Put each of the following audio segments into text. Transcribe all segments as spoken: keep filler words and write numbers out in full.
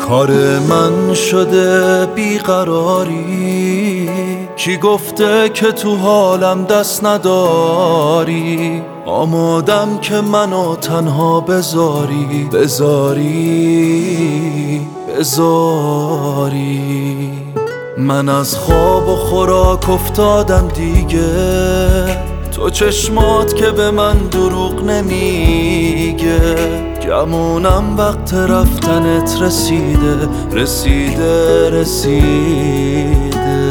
کار من شده بیقراری، کی گفته که تو حالم دست نداری؟ آمادم که منو تنها بذاری بذاری بذاری. من از خواب و خوراک افتادم دیگه، تو چشمات که به من دروغ نمیگه. گمونم وقت رفتنت رسیده رسیده رسیده.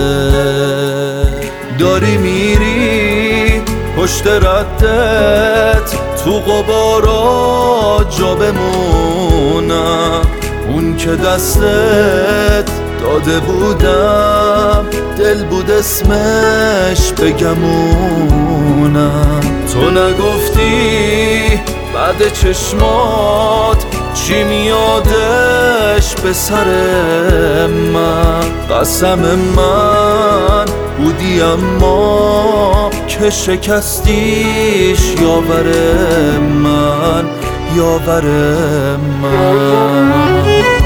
داری میری پشت ردت، تو غبارا جا بمونم. اون که دستت داده بودم، دل بود اسمش بگمونم. تو نگفتی بعد چشمات چی میادش به سر من. قسم من بودی اما که شکستیش یاور من یاور من.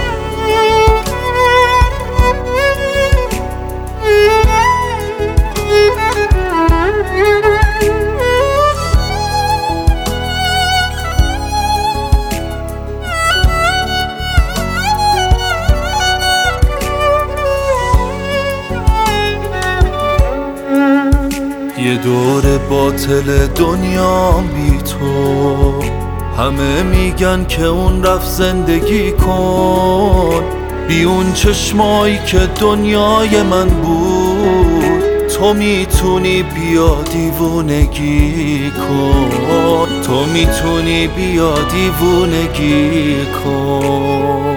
یه دور باطل دنیا بی تو، همه میگن که اون رفت زندگی کن. بی اون چشمایی که دنیای من بود، تو میتونی بیا دیوونگی کن. تو میتونی بیا دیوونگی کن.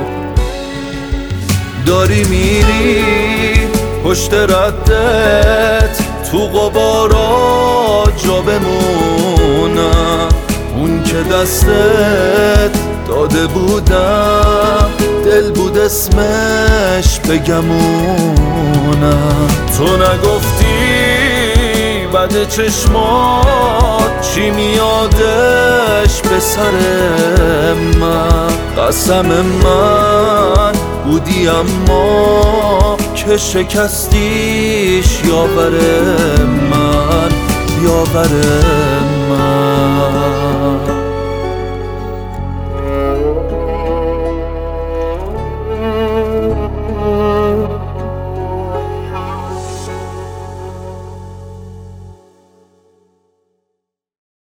داری میری پشت ردت، تو غبارا جا بمونم. اون که دستت داده بودم، دل بود اسمش بگمونم. تو نگفتی بعد چشمات چی میادش به سر من. قسم من بودی اما که شکستیش یاور من یاور من.